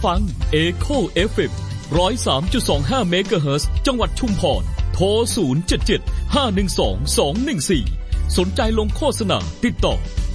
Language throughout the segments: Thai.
ฟัง Echo FM 103.25 เมกะเฮิรตซ์จังหวัดชุมพรโทร 077-512-214 สนใจลงโฆษณาติดต่อ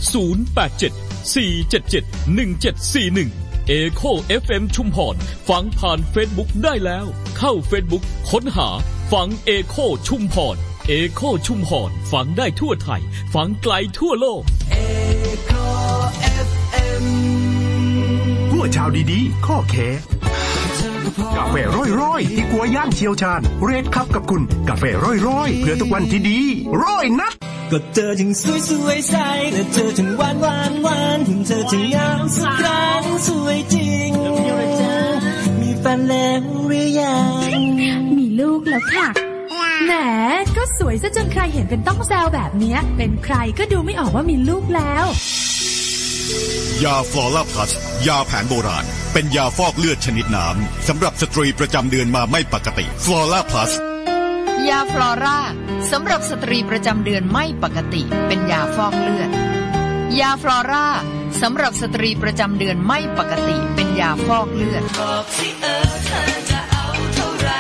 087-477-1741 Echo FM ชุมพรฟังผ่าน Facebook ได้แล้วเข้า Facebook ค้นหาฟัง Echo ชุมพร Echo ชุมพรฟังได้ทั่วไทยฟังไกลทั่วโลก Echo FM หัวชาวดีๆข้อแขกาแฟร้อยๆที่กัวย่างเชียวชาญเรดครับกับคุณกาแฟร้อยๆเพื่อทุกวันที่ดีร้อยนัดก็เจอถึงสวยๆใสและเจอถึงหวานถึงเธอถึงงามสักครั้งสวยจริงมีแฟนแล้วหรือยังมีลูกแล้วค่ะแหมก็สวยซะจนใครเห็นเป็นต้องแซวแบบนี้เป็นใครก็ดูไม่ออกว่ามีลูกแล้วยาฟลอร่าพลัสยาแผนโบราณเป็นยาฟอกเลือดชนิดน้ำสำหรับสตรีประจำเดือนมาไม่ปกติฟลอร่าพลัสยาฟลอร่าสำหรับสตรีประจำเดือนไม่ปกติเป็นยาฟอกเลือดยาฟลอร่าสำหรับสตรีประจำเดือนไม่ปกติเป็นยาฟอกเลือดบอกสิเธอจะเอาเท่าไร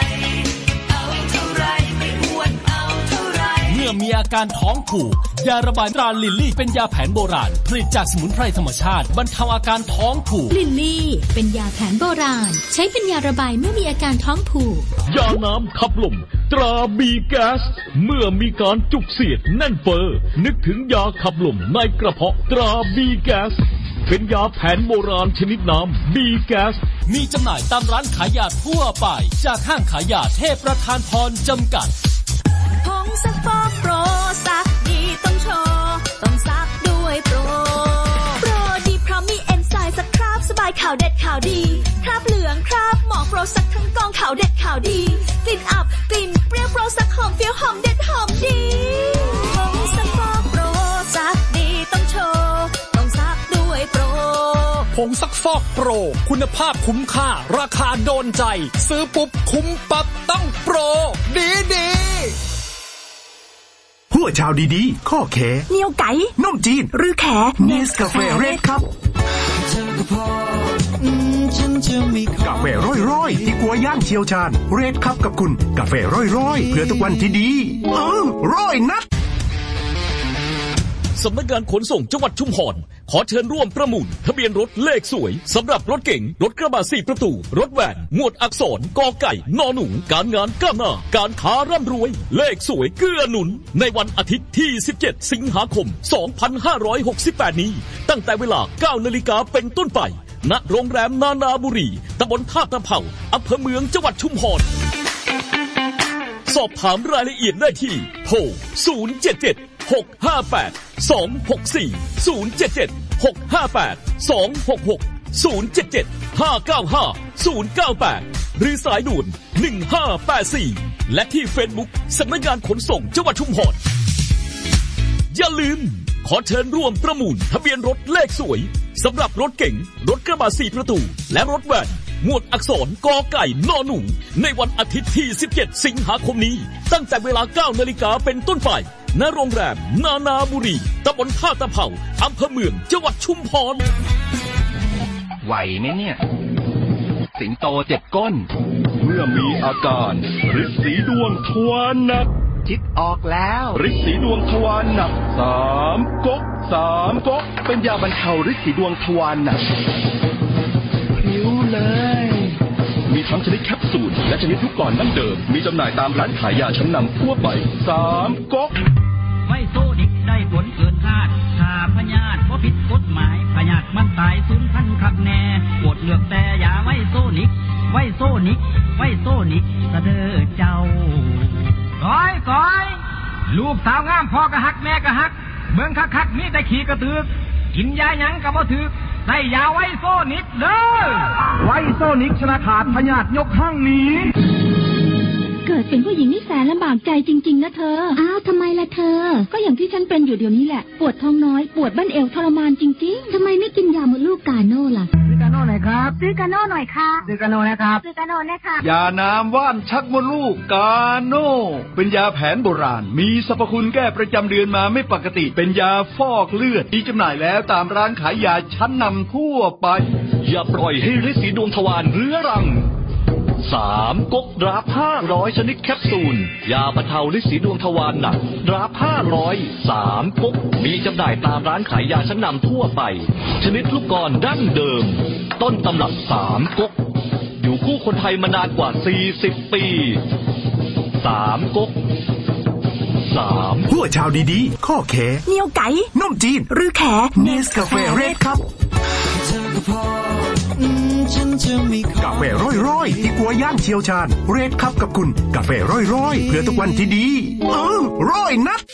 ไม่อ้วนเอาเท่าไรเมื่อมีอาการท้องผูกยาระบายตราลิลลี่เป็นยาแผนโบราณผลิตจากสมุนไพรธรรมชาติบรรเทาอาการท้องผูกลิลลี่เป็นยาแผนโบราณใช้เป็นยาระบายเมื่อมีอาการท้องผูกยาน้ำขับลมตราบีแก๊สเมื่อมีการจุกเสียดแน่นเฟ้อนึกถึงยาขับลมในกระเพาะตราบีแก๊สเป็นยาแผนโบราณชนิดน้ำบีแก๊สมีจำหน่ายตามร้านขายยาทั่วไปจากห้างขายยาเทพประธานพรจำกัดผงซักฟอกโปรซักดีต้องโชว์ต้องซักด้วยโปรดีเพราะมีเอนไซม์ซักคราบสบายข่าวเด็ดข่าวดีคราบเหลืองคราบหมองโปรซักทั้งกองข่าวเด็ดข่าวดีกลิ่นอับกลิ่นเปรี้ยวโปรซักหอมเฟี้ยวหอมเด็ดหอมดีผงซักฟอกโปรซักดีต้องโชว์ต้องซักด้วยโปรผงซักฟอกโปรคุณภาพคุ้มค่าราคาโดนใจซื้อปุ๊บคุ้มปั๊บต้องโปรดีหัวชาวดีๆข้อแขเหนียวไก่นมจีนหรือแขเนสกาแฟเรดครับกาแฟร้อยๆที่กัวย่างเชียวชาญเรดครับกับคุณกาแฟร้อยๆเพื่อทุกวันที่ดีร้อยนัดสำนักงานขนส่งจังหวัดชุมพรขอเชิญร่วมประมูลทะเบียนรถเลขสวยสำหรับรถเก๋งรถกระบะ4ประตูรถแวนหมวดอักษรกอไก่นอหนูการงานก้าวหน้าการค้าร่ำรวยเลขสวยเกื้อหนุนในวันอาทิตย์ที่17สิงหาคม2568นี้ตั้งแต่เวลา 9 นาฬิกาเป็นต้นไปณโรงแรมนานาบุรีตำบลท่าตะเภาอำเภอเมืองจังหวัดชุมพรสอบถามรายละเอียดได้ที่โทร077-658-264-077-658-266-077-595-098หรือสายด่วน1584และที่เฟซบุ๊กสำนักงานขนส่งจังหวัดชุมพรอย่าลืมขอเชิญร่วมประมูลทะเบียนรถเลขสวยสำหรับรถเก๋งรถกระบะ4ประตูและรถแวนหมวดอักษรกอไก่นอหนูในวันอาทิตย์ที่17สิงหาคมนี้ตั้งแต่เวลา 9 นาฬิกาเป็นต้นไปณโรงแรมนานาบุรีตำบลท่าตะเภาอำเภอเมืองจังหวัดชุมพรไหวไหมเนี่ยสิงโต7ก้นเมื่อมีอาการฤทธิ์สีดวงทวารหนักคิดออกแล้วฤทธิ์สีดวงทวารหนัก3ก๊กเป็นยาบรรเทาฤทธิ์สีดวงทวารหนักผิวเลยมีทั้งชนิดแคปซูลและชนิดลูกกลอนดั้งเดิมมีจำหน่ายตามร้านขายยาชั้นนำทั่วไป3ก๊กไวโซนิกได้ผลเกินคาดถ้าพยาธิบ่ผิดกฎหมายพยาธิมันตายสูญพันธุ์คักแน่โปรดเลือกแต่ยาไวโซนิกซะเด้อเจ้าก้อยลูกสาวงามพ่อก็ฮักแม่ก็ฮักเบิ่งคักๆมีแต่ขี้กระตือกกินยาหยังก็บ่ถึกใส่ยาไวโซนิกเด้อไวโซนิกชนะขาดพยาธิยกห้างนี้เกิดเป็นผู้หญิงนี่แสนลำบากใจจริงๆนะเธออ้าวทำไมล่ะเธอก็อย่างที่ฉันเป็นอยู่เดี๋ยวนี้แหละปวดท้องน้อยปวดบั้นเอวทรมานจริงๆทำไมไม่กินยามดลูกกาโน่ล่ะซื้อกาโน่หน่อยครับซื้อกาโน่หน่อยค่ะซื้อกาโน่นะครับซื้อกาโน่นะคะยาน้ำว่านชักมดลูกกาโน่เป็นยาแผนโบราณมีสรรพคุณแก้ประจำเดือนมาไม่ปกติเป็นยาฟอกเลือดมีจำหน่ายแล้วตามร้านขายยาชั้นนำทั่วไปอย่าปล่อยให้ฤทธิ์สีดวงทวารเรื้อรัง3 ก๊กดราฟ500ชนิดแคปซูลยาบรรเทาฤทธิ์สีดวงทวารหนักดราฟ500 3 ก๊กมีจำหน่ายตามร้านขายยาชั้นนำทั่วไปชนิดลูกกลอนดั้งเดิมต้นตำรับ3 ก๊กอยู่คู่คนไทยมานานกว่า40 ปี3 ก๊กหัวชาวดีๆข้อแขเหนียวไก่นมจีนหรือแขเนสกาแฟเรดครับกาแฟร้อยๆที่กัวย่างเชี่ยวชาญเรดครับกับคุณกาแฟร้อยๆเพื่อทุกวันที่ดีร้อยนัด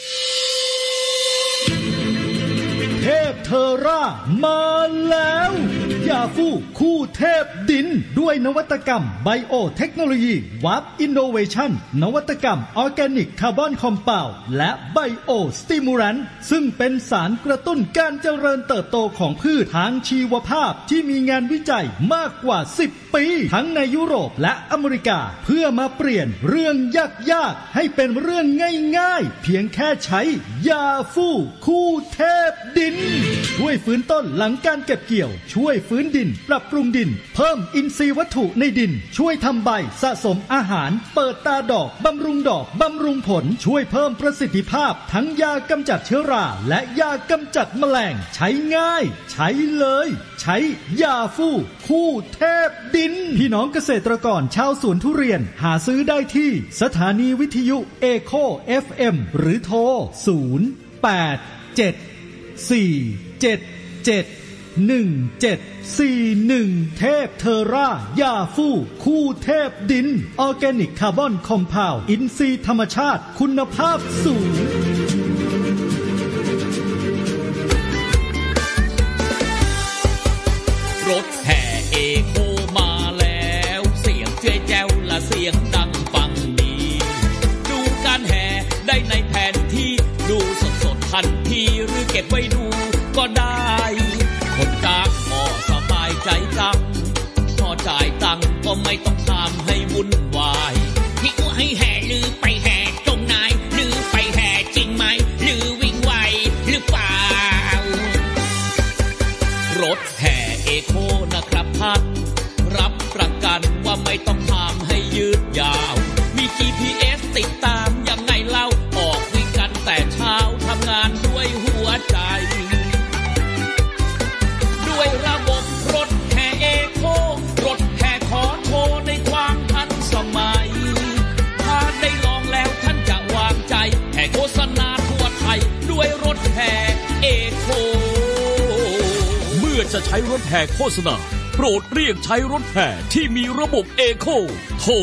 เทพเทอร่ามาแล้วยาฟูคู่เทพดินด้วยนวัตกรรมไบโอเทคโนโลยีวับอินโนเวชั่นนวัตกรรมออร์แกนิกคาร์บอนคอมเพลด์และไบโอสติมูแรนต์ซึ่งเป็นสารกระตุ้นการเจริญเติบโตของพืชทางชีวภาพที่มีงานวิจัยมากกว่า10 ปีทั้งในยุโรปและอเมริกาเพื่อมาเปลี่ยนเรื่องยากๆให้เป็นเรื่องง่ายๆเพียงแค่ใช้ยาฟูคู่เทพดินช่วยฟื้นต้นหลังการเก็บเกี่ยวช่วยฟื้นดินปรับปรุงดินเพิ่มอินทรีย์วัตถุในดินช่วยทำใบสะสมอาหารเปิดตาดอกบำรุงดอกบำรุงผลช่วยเพิ่มประสิทธิภาพทั้งยากำจัดเชื้อราและยากำจัดแมลงใช้ง่ายใช้เลยใช้ยาฟูคู่เทพดินพี่น้องเกษตรกรชาวสวนทุเรียนหาซื้อได้ที่สถานีวิทยุเอโค FM หรือโทร087-477-1741เทพเทอร่ายาฟูคู่เทพดินออร์แกนิกคาร์บอนคอมเพลด์อินทรีย์ธรรมชาติคุณภาพสูงรถแห่เอโคมาแล้วเสียงเจ๊แจ้วและเสียงดังฟังดีดูการแห่ได้ในแผนที่ดูสดๆทันทีหรือเก็บไว้ดูก็ได้คนจ้างก็สบายใจจังพอจ่ายตังก็ไม่ต้องทำให้วุ่นวายที่กูให้แห่หรือไปแห่ตรงไหนหรือไปแห่จริงไหมหรือวิ่งไวหรือเปล่ารถแห่เอโคนะครับท่านรับประกันว่าไม่ต้องทำให้ยืดยาวมี GPS ติดตามยังไงเล่าออกวิ่งกันแต่เช้าทำงานด้วยหัวใจด้วยระบบรถแห่เอโครถแห่ขอโชว์ในความทันสมัยถ้าได้ลองแล้วท่านจะวางใจแห่โฆษณาทั่วไทยด้วยรถแห่เอโคเมื่อจะใช้รถแห่โฆษณาโปรดเรียกใช้รถแห่ที่มีระบบเอโคโทร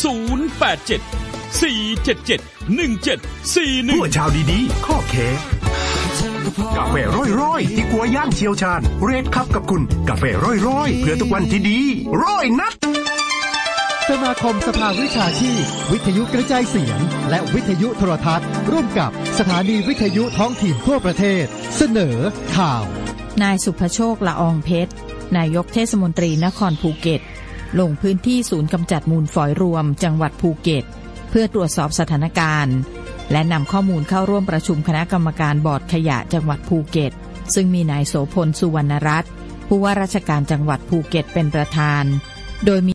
087-477-1741 ผู้ชาวดีๆข้อแขกาแฟร้อยๆที่กัวย่างเชี่ยวชาญเรดครับกับคุณกาแฟร้อยๆเพื่อทุกวันที่ดีร้อยนัดสมาคมสภาวิชาชีพวิทยุกระจายเสียงและวิทยุโทรทัศน์ร่วมกับสถานีวิทยุท้องถิ่นทั่วประเทศเสนอข่าวนายสุภโชคละอองเพชรนายกเทศมนตรีนครภูเก็ตลงพื้นที่ศูนย์กำจัดมูลฝอยรวมจังหวัดภูเก็ตเพื่อตรวจสอบสถานการณ์และนำข้อมูลเข้าร่วมประชุมคณะกรรมการบอร์ดขยะจังหวัดภูเก็ตซึ่งมีนายโสพลสุวรรณรัตน์ผู้ว่าราชการจังหวัดภูเก็ตเป็นประธานโดยมี